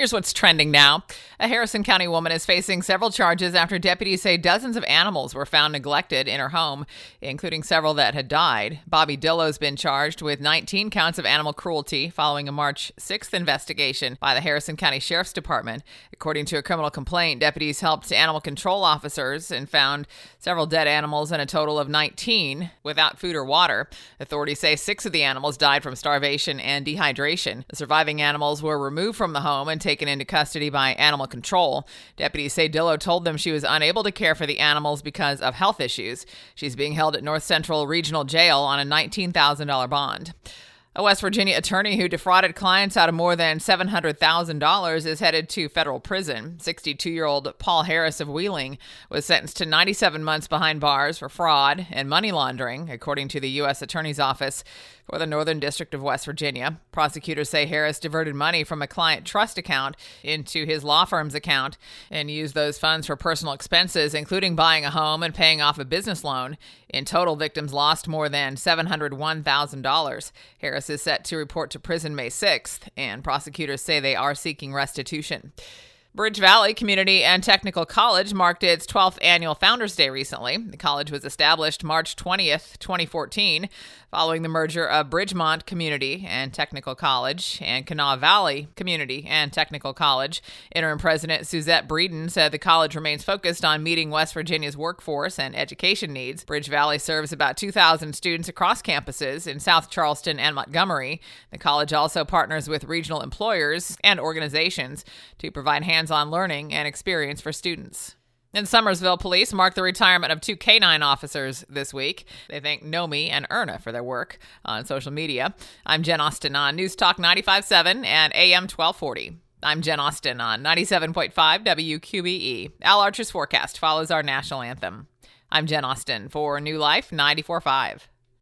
Here's what's trending now. A Harrison County woman is facing several charges after deputies say dozens of animals were found neglected in her home, including several that had died. Bobby Dillo's been charged with 19 counts of animal cruelty following a March 6th investigation by the Harrison County Sheriff's Department. According to a criminal complaint, deputies helped animal control officers and found several dead animals and a total of 19 without food or water. Authorities say 6 of the animals died from starvation and dehydration. The surviving animals were removed from the home and taken into custody by animal control. Deputies say Dillo told them she was unable to care for the animals because of health issues. She's being held at North Central Regional Jail on a $19,000 bond. A West Virginia attorney who defrauded clients out of more than $700,000 is headed to federal prison. 62-year-old Paul Harris of Wheeling was sentenced to 97 months behind bars for fraud and money laundering, according to the U.S. Attorney's Office for the Northern District of West Virginia. Prosecutors say Harris diverted money from a client trust account into his law firm's account and used those funds for personal expenses, including buying a home and paying off a business loan. In total, victims lost more than $701,000. Harris is set to report to prison May 6th, and prosecutors say they are seeking restitution. Bridge Valley Community and Technical College marked its 12th annual Founders Day recently. The college was established March 20th, 2014, following the merger of Bridgemont Community and Technical College and Kanawha Valley Community and Technical College. Interim President Suzette Breeden said the college remains focused on meeting West Virginia's workforce and education needs. Bridge Valley serves about 2,000 students across campuses in South Charleston and Montgomery. The college also partners with regional employers and organizations to provide hands-on learning and experience for students. And Summersville police marked the retirement of 2 K-9 officers this week. They thank Nomi and Erna for their work on social media. I'm Jen Austin on News Talk 95.7 and AM 1240. I'm Jen Austin on 97.5 WQBE. Al Archer's forecast follows our national anthem. I'm Jen Austin for New Life 94.5.